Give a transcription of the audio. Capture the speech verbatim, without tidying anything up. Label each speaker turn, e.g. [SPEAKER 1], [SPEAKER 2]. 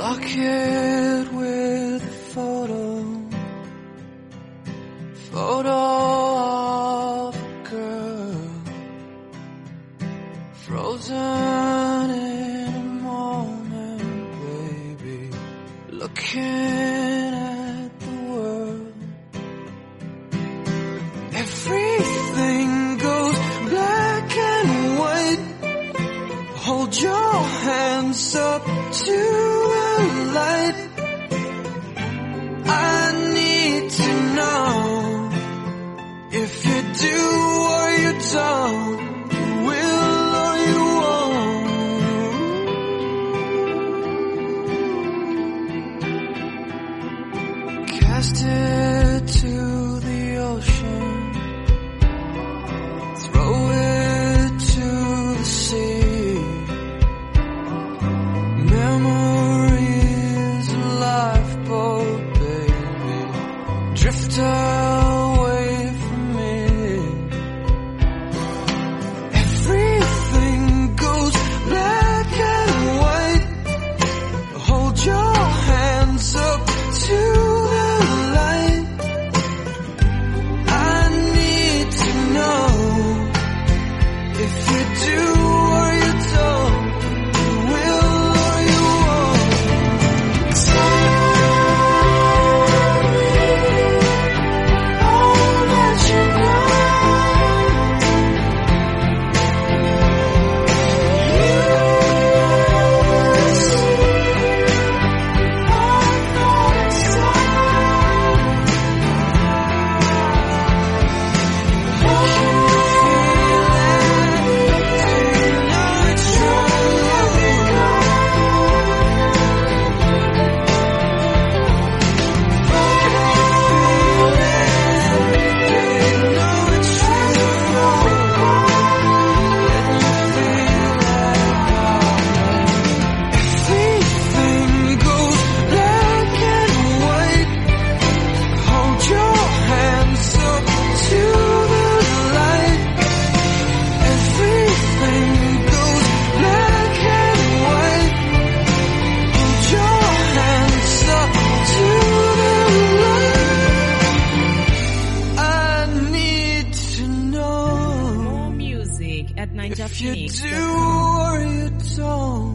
[SPEAKER 1] Pocket with a photo, photo of a girl, frozen in a moment, baby, looking at the world. Everything goes black and white. Hold your hands up to the light. I need to know if you do or you don't, you will or you won't. Cast it to the ocean, throw it to the sea. Memories a lifeboat, baby, drift away from me. Everything goes black and white. Hold your hands up to the light. I need to know if you do or you don't, you will or you won't. Tell me, I'll let you know. You see, I'm not inside. You feel it, do you know it's true? Everything goes black and white. Hold your hands up to the light. Everything goes black and white. Hold your hands up to the light. I need to know
[SPEAKER 2] More music at
[SPEAKER 1] if you
[SPEAKER 2] ninja phoenix dot com.
[SPEAKER 1] do or you don't.